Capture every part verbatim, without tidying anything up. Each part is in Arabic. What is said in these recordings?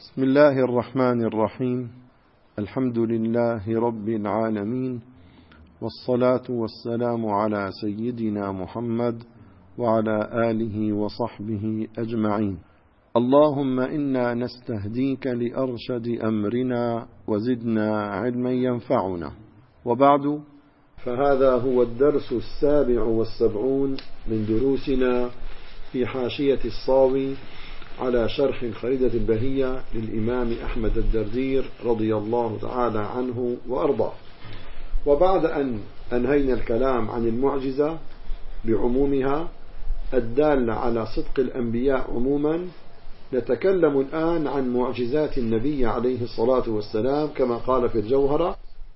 بسم الله الرحمن الرحيم. الحمد لله رب العالمين، والصلاة والسلام على سيدنا محمد وعلى آله وصحبه أجمعين. اللهم إنا نستهديك لأرشد أمرنا وزدنا علما ينفعنا. وبعد، فهذا هو الدرس السابع والسبعون من دروسنا في حاشية الصاوي على شرح الخريدة البهية للإمام أحمد الدردير رضي الله تعالى عنه وأرضاه. وبعد أن أنهينا الكلام عن المعجزة بعمومها الدالة على صدق الأنبياء عموما، نتكلم الآن عن معجزات النبي عليه الصلاة والسلام كما قال في الجوهرة: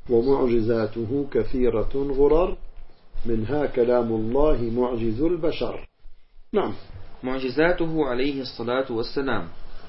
ومعجزاته كثيرة غرر، منها كلام الله معجز البشر. نعم، معجزاته عليه الصلاة والسلام.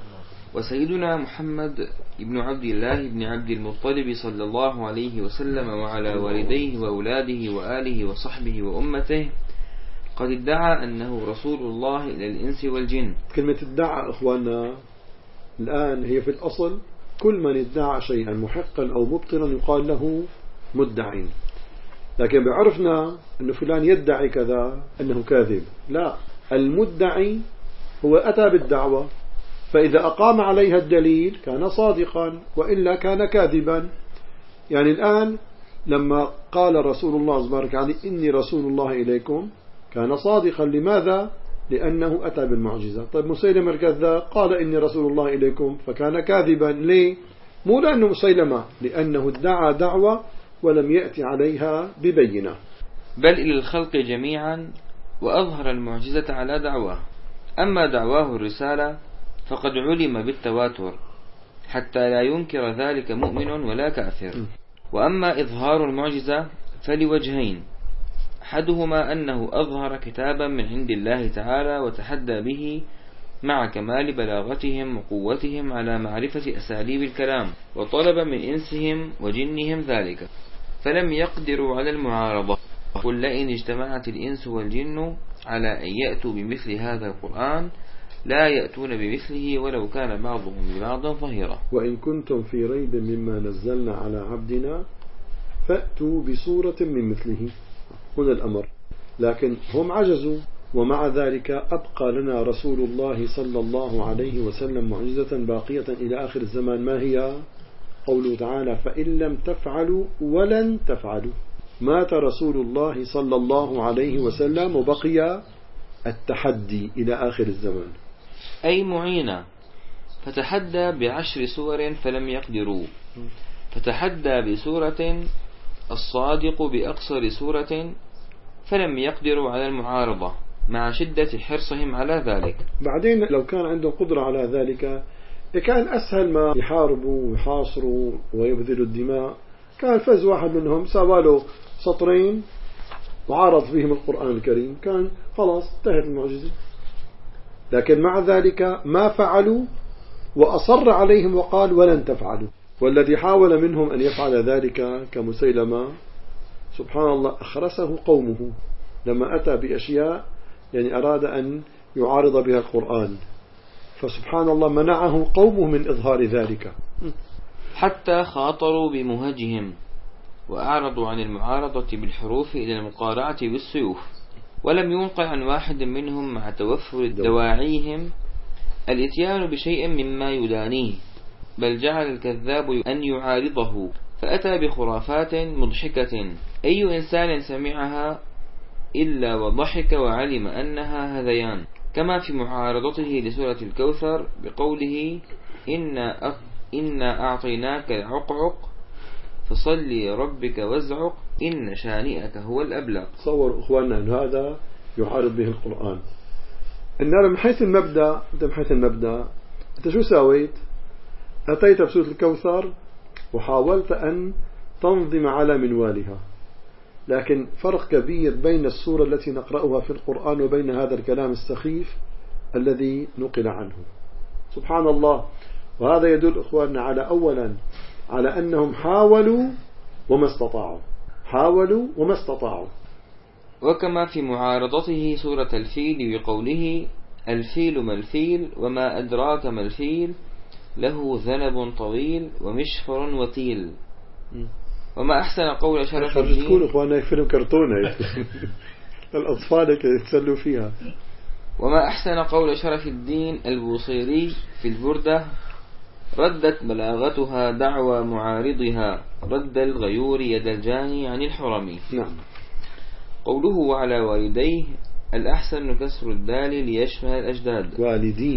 وسيدنا محمد بن عبد الله بن عبد المطلب صلى الله عليه وسلم وعلى والديه وأولاده وآله وصحبه وأمته قد ادعى أنه رسول الله إلى الإنس والجن. كلمة ادعى إخواننا الآن هي في الأصل كل من ادعى شيئا محقا أو مبطلا يقال له مدعي، لكن بعرفنا أن فلان يدعي كذا أنه كاذب. لا، المدعي هو أتى بالدعوة، فإذا أقام عليها الدليل كان صادقا وإلا كان كاذبا. يعني الآن لما قال رسول الله تبارك عليه إني رسول الله إليكم كان صادقا. لماذا؟ لأنه أتى بالمعجزة. طيب مسيلمة الكذاب قال إني رسول الله إليكم فكان كاذبا. ليه؟ مو لأنه مسيلمة، لأنه ادعى دعوة ولم يأتي عليها ببينة، بل إلى الخلق جميعا، وأظهر المعجزة على دعواه. أما دعواه الرسالة فقد علم بالتواتر حتى لا ينكر ذلك مؤمن ولا كافر. وأما إظهار المعجزة فلوجهين: أحدهما أنه أظهر كتابا من عند الله تعالى وتحدى به مع كمال بلاغتهم وقوتهم على معرفة أساليب الكلام، وطلب من إنسهم وجنهم ذلك فلم يقدروا على المعارضة. قل لئن اجتمعت الإنس والجن على أن يأتوا بمثل هذا القرآن لا يأتون بمثله ولو كان بعضهم لبعض ظهيرا. وإن كنتم في ريب مما نزلنا على عبدنا فأتوا بصورة من مثله. هنا الأمر، لكن هم عجزوا، ومع ذلك أبقى لنا رسول الله صلى الله عليه وسلم معجزة باقية إلى آخر الزمان. ما هي؟ قوله تعالى: فإن لم تفعلوا ولن تفعلوا. مات رسول الله صلى الله عليه وسلم وبقي التحدي إلى آخر الزمان، أي معينة. فتحدى بعشر سور فلم يقدروا، فتحدى بسورة الصادق بأقصر سورة فلم يقدروا على المعارضة مع شدة حرصهم على ذلك. بعدين لو كان عندهم قدرة على ذلك كان أسهل ما يحاربوا ويحاصروا ويبذلوا الدماء. كان فز واحد منهم سواله سطرين وعارض فيهم القرآن الكريم، كان خلاص انتهت المعجزة. لكن مع ذلك ما فعلوا، وأصر عليهم وقال ولن تفعلوا. والذي حاول منهم أن يفعل ذلك كمسيلمة سبحان الله أخرسه قومه لما أتى بأشياء يعني أراد أن يعارض بها القرآن، فسبحان الله منعه قومه من إظهار ذلك حتى خاطروا بمهجهم وأعرضوا عن المعارضة بالحروف إلى المقارعة بالسيوف. ولم ينقل عن واحد منهم مع توفر دواعيهم الاتيان بشيء مما يدانيه، بل جعل الكذاب أن يعارضه فأتى بخرافات مضحكة أي إنسان سمعها إلا وضحك وعلم أنها هذيان، كما في معارضته لسورة الكوثر بقوله: إنا, إنا أعطيناك العقعق فصل لربك وازعق إن شانئك هو الأبلغ. تصور أخواننا أن هذا يعارض به القرآن. إننا من حيث المبدأ، أنت من حيث المبدأ أنت شو سويت؟ أتيت بسورة الكوثر وحاولت أن تنظم على منوالها، لكن فرق كبير بين السورة التي نقرأها في القرآن وبين هذا الكلام السخيف الذي نقل عنه. سبحان الله. وهذا يدل أخواننا على أولا على أنهم حاولوا وما استطاعوا، حاولوا وما استطاعوا. وكما في معارضته سورة الفيل بقوله: الفيل ما الفيل وما أدراك ما الفيل له ذنب طويل ومشفر وتيل. وما أحسن قول شرف الدين. تكون إخوانا فيلم كرتونة الأطفال يتسلوا فيها. وما أحسن قول شرف الدين البوصيري في البردة: ردت بلاغتها دعوى معارضها، رد الغيور يد الجاني عن الحرم. نعم. قوله وعلى والديه، الأحسن كسر الدال ليشمل الأجداد. والديه.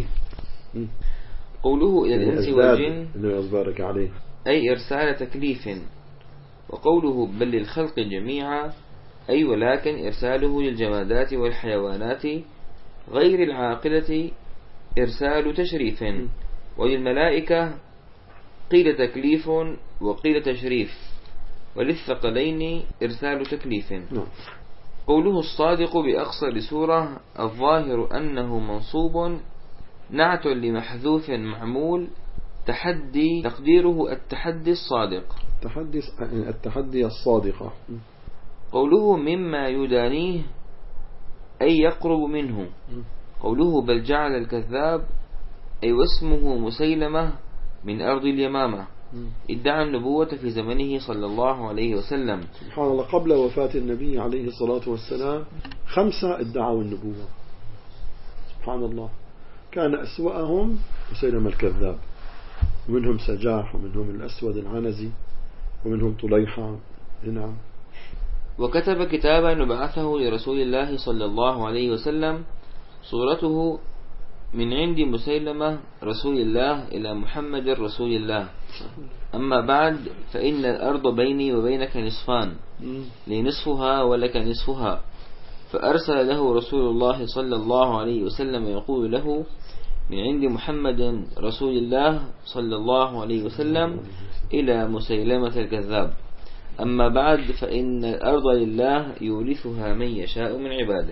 قوله إلى الإنس والجن أبارك عليه، أي إرسال تكليف. وقوله بل للخلق جميعا، أي ولكن إرساله للجمادات والحيوانات غير العاقلة إرسال تشريف. وللملائكة قيل تكليف وقيل تشريف، وللثقلين إرسال تكليف. قوله الصادق بأقصر سورة، الظاهر أنه منصوب نعت لمحذوف معمول تحدي، تقديره التحدي الصادق. التحدي التحدي الصادقة. قوله مما يدانيه، أي يقرب منه. قوله بل جعل الكذاب، أي واسمه مسيلمة من أرض اليمامة، ادعى النبوة في زمنه صلى الله عليه وسلم. سبحان الله، قبل وفاة النبي عليه الصلاة والسلام خمسة ادعوا النبوة. سبحان الله، كان أسوأهم مسيلمة الكذاب، ومنهم سجاح، ومنهم الأسود العنزي، ومنهم طليحة. نعم. وكتب كتابا وبعثه لرسول الله صلى الله عليه وسلم، صورته من عند مسيلمة رسول الله إلى محمد رسول الله. أما بعد، فإن الأرض بيني وبينك نصفان، لي نصفها ولك نصفها. فأرسل له رسول الله صلى الله عليه وسلم يقول له من عند محمد رسول الله صلى الله عليه وسلم إلى مسيلمة الكذاب. أما بعد، فإن الأرض لله يورثها من يشاء من عباده.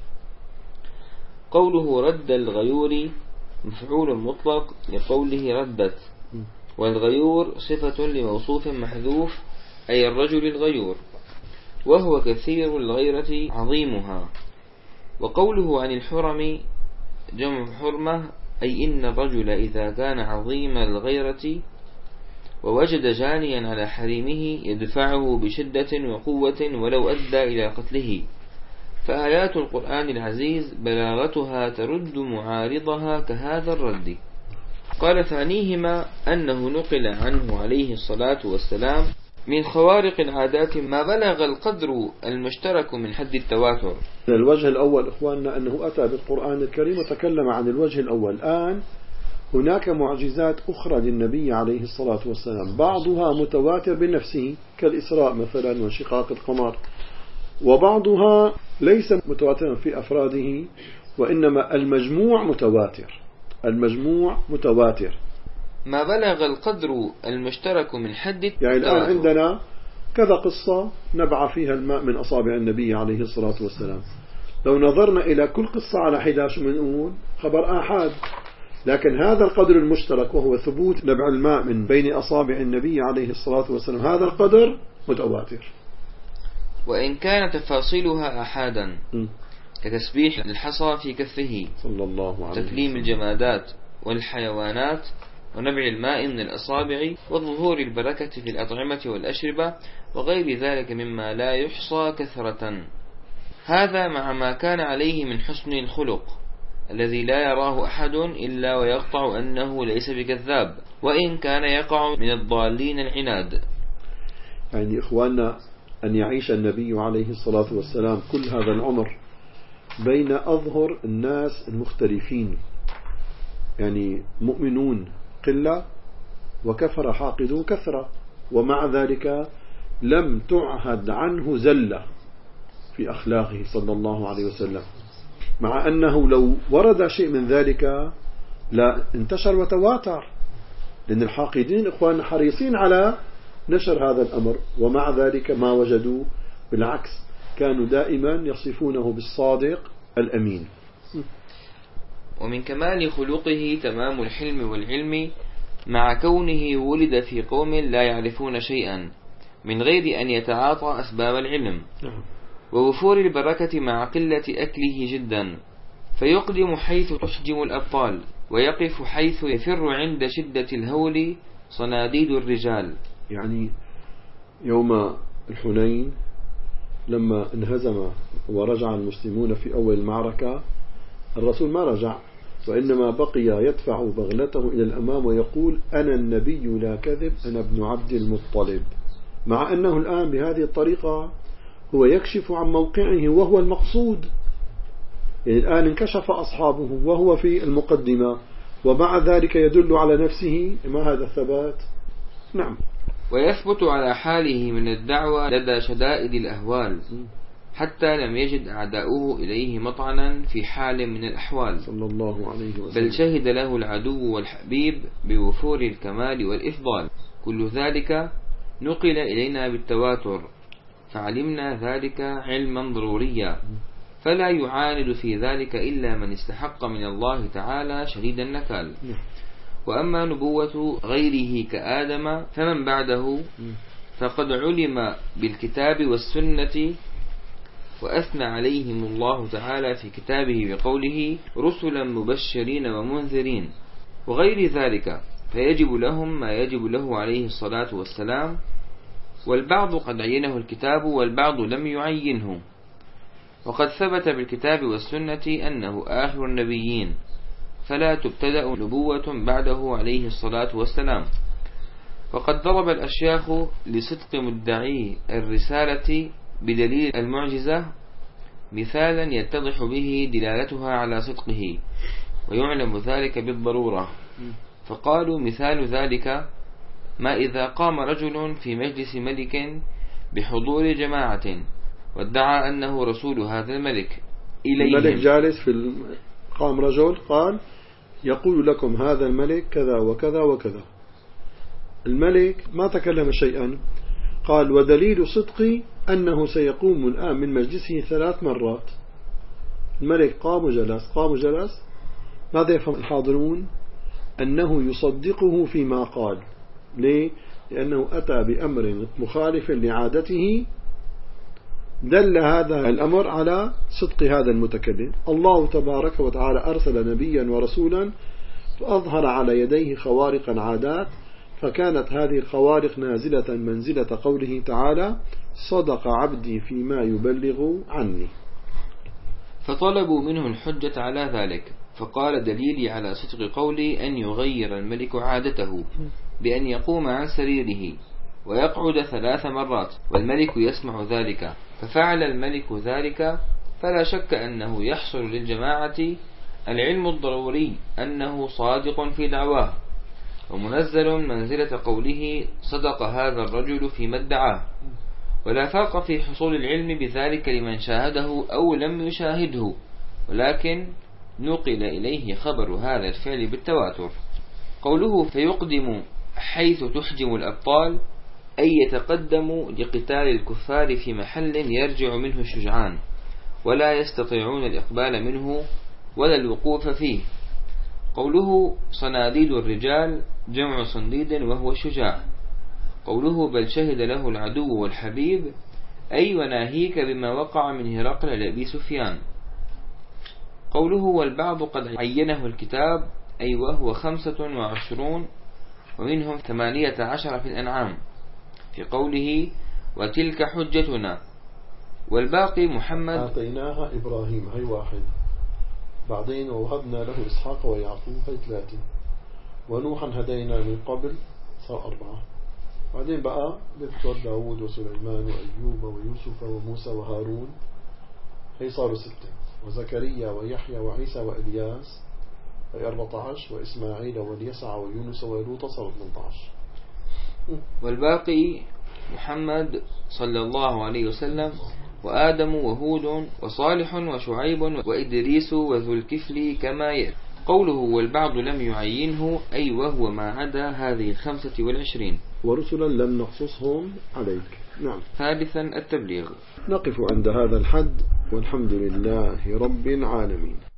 قوله رد الغيور مفعول مطلق لقوله ردت، والغيور صفة لموصوف محذوف، أي الرجل الغيور، وهو كثير الغيرة عظيمها. وقوله عن الحرم جمع حرمة، أي إن الرجل إذا كان عظيم الغيرة ووجد جانيا على حريمه يدفعه بشدة وقوة ولو أدى إلى قتله. فآيات القرآن العزيز بلاغتها ترد معارضها كهذا الرد. قال ثانيهما أنه نقل عنه عليه الصلاة والسلام من خوارق العادات ما بلغ القدر المشترك من حد التواتر. الوجه الأول إخواننا أنه أتى بالقرآن الكريم وتكلم عن الوجه الأول. الآن هناك معجزات أخرى للنبي عليه الصلاة والسلام، بعضها متواتر بنفسه كالإسراء مثلا وانشقاق القمر، وبعضها ليس متواترا في أفراده، وإنما المجموع متواتر. المجموع متواتر ما بلغ القدر المشترك من حد التواتر. يعني الآن عندنا كذا قصة نبع فيها الماء من أصابع النبي عليه الصلاة والسلام. لو نظرنا إلى كل قصة على حدة شو بنقول؟ خبر آحاد. لكن هذا القدر المشترك وهو ثبوت نبع الماء من بين أصابع النبي عليه الصلاة والسلام، هذا القدر متواتر، وإن كان تفاصيلها أحادا كتسبيح الحصى في كفه، صلى الله عليه وسلم، تكليم الجمادات والحيوانات، ونبع الماء من الأصابع، وظهور البركة في الأطعمة والأشربة، وغير ذلك مما لا يحصى كثرة. هذا مع ما كان عليه من حسن الخلق الذي لا يراه أحد إلا ويقطع أنه ليس بكذاب، وإن كان يقع من الضالين العناد. يعني إخواننا أن يعيش النبي عليه الصلاة والسلام كل هذا العمر بين أظهر الناس المختلفين، يعني مؤمنون قلة وكفر حاقدون كثرة، ومع ذلك لم تعهد عنه زلة في أخلاقه صلى الله عليه وسلم، مع أنه لو ورد شيء من ذلك لا انتشر وتواتر، لأن الحاقدين إخوان حريصين على نشر هذا الأمر، ومع ذلك ما وجدوا، بالعكس كانوا دائما يصفونه بالصادق الأمين. ومن كمال خلقه تمام الحلم والعلم، مع كونه ولد في قوم لا يعرفون شيئا من غير أن يتعاطى أسباب العلم، ووفور البركة مع قلة أكله جدا، فيقدم حيث تحجم الأبطال، ويقف حيث يفر عند شدة الهول صناديد الرجال. يعني يوم الحنين لما انهزم ورجع المسلمون في أول المعركة، الرسول ما رجع، وإنما بقي يدفع بغلته إلى الأمام ويقول أنا النبي لا كذب، أنا ابن عبد المطلب، مع أنه الآن بهذه الطريقة هو يكشف عن موقعه وهو المقصود. يعني الآن انكشف أصحابه وهو في المقدمة، ومع ذلك يدل على نفسه. ما هذا الثبات؟ نعم. ويثبت على حاله من الدعوة لدى شدائد الأهوال، حتى لم يجد أعداؤه إليه مطعنا في حال من الأحوال، صلى الله عليه وسلم. بل شهد له العدو والحبيب بوفور الكمال والإفضال. كل ذلك نقل إلينا بالتواتر، فعلمنا ذلك علما ضروريا، فلا يعاند في ذلك إلا من استحق من الله تعالى شديد النكال. وأما نبوة غيره كآدم فمن بعده فقد علم بالكتاب والسنة، وأثنى عليهم الله تعالى في كتابه بقوله رسلا مبشرين ومنذرين وغير ذلك، فيجب لهم ما يجب له عليه الصلاة والسلام. والبعض قد عينه الكتاب والبعض لم يعينه، وقد ثبت بالكتاب والسنة أنه آخر النبيين، فلا تبتدأ نبوة بعده عليه الصلاة والسلام. وقد ضرب الأشياخ لصدق مدعي الرسالة بدليل المعجزة مثالا يتضح به دلالتها على صدقه ويعلم ذلك بالضرورة، فقالوا مثال ذلك ما إذا قام رجل في مجلس ملك بحضور جماعة وادعى أنه رسول هذا الملك إليهم. الملك جالس في ال... قام رجل قال يقول لكم هذا الملك كذا وكذا وكذا. الملك ما تكلم شيئا، قال ودليل صدقي أنه سيقوم الآن من مجلسه ثلاث مرات. الملك قام وجلس قام وجلس. ماذا يفهم الحاضرون؟ أنه يصدقه فيما قال. ليه؟ لأنه أتى بأمر مخالف لعادته، دل هذا الأمر على صدق هذا المتكلم. الله تبارك وتعالى أرسل نبيا ورسولا فأظهر على يديه خوارق عادات، فكانت هذه الخوارق نازلة منزلة قوله تعالى صدق عبدي فيما يبلغ عني. فطلبوا منه الحجة على ذلك، فقال دليلي على صدق قولي أن يغير الملك عادته بأن يقوم عن سريره ويقعد ثلاث مرات والملك يسمع ذلك، ففعل الملك ذلك، فلا شك أنه يحصل للجماعة العلم الضروري أنه صادق في دعواه، ومنزل منزلة قوله صدق هذا الرجل فيما ادعاه، ولا فرق في حصول العلم بذلك لمن شاهده أو لم يشاهده، ولكن نقل إليه خبر هذا الفعل بالتواتر. قوله فيقدم حيث تحجم الأبطال، أي يتقدم لقتال الكفار في محل يرجع منه الشجعان ولا يستطيعون الإقبال منه ولا الوقوف فيه. قوله صناديد الرجال جمع صنديد وهو الشجاع. قوله بل شهد له العدو والحبيب، أي وناهيك بما وقع من هرقل لأبي سفيان. قوله والبعض قد عينه الكتاب، أي وهو خمسة وعشرون ومنهم ثمانية عشر في الأنعام، في قوله وتلك حجتنا. والباقي محمد آتيناها إبراهيم، هي واحد، بعدين ووهبنا له إسحاق ويعقوب، هي ثلاثة، ونوحا هدينا من قبل، صار أربعة، بعدين بقى بذكر داود وسليمان وأيوب ويوسف وموسى وهارون، هي صاروا ستة، وزكريا ويحيى وعيسى وإلياس، هي أربعة عشر، وإسماعيل واليسع ويونس ولوط، صاروا ثمانية عشر. والباقي محمد صلى الله عليه وسلم وآدم وهود وصالح وشعيب وإدريس وذو الكفل كما يأتي. قوله والبعض لم يعينه، أي وهو ما عدا هذه الخمسة والعشرين، ورسلا لم نقصصهم عليك. نعم. ثالثا التبليغ. نقف عند هذا الحد، والحمد لله رب العالمين.